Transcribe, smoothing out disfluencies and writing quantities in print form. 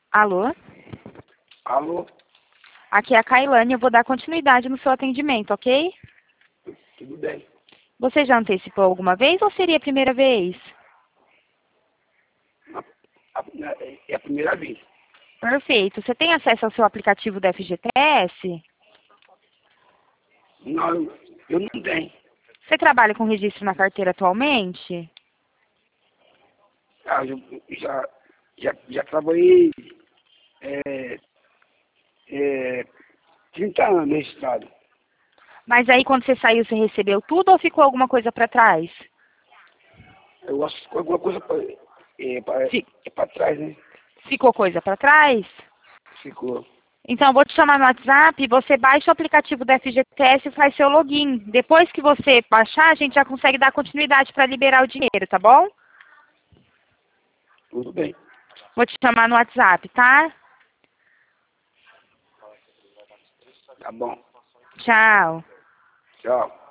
Alô? Alô? Aqui é a Kailane, eu vou dar continuidade no seu atendimento, ok? Tudo bem. Você já antecipou alguma vez ou seria a primeira vez? É a primeira vez. Perfeito. Você tem acesso ao seu aplicativo da FGTS? Não, eu não tenho. Você trabalha com registro na carteira atualmente? Ah, eu já trabalhei é, é, 30 anos nesse estado. Mas aí quando você saiu, você recebeu tudo ou ficou alguma coisa para trás? Eu acho que ficou alguma coisa Fi- pra trás, né? Ficou coisa para trás? Ficou. Então, eu vou te chamar no WhatsApp, você baixa o aplicativo da FGTS e faz seu login. Depois que você baixar, a gente já consegue dar continuidade para liberar o dinheiro, tá bom? Tudo bem. Vou te chamar no WhatsApp, tá? Tá bom. Tchau. Tchau.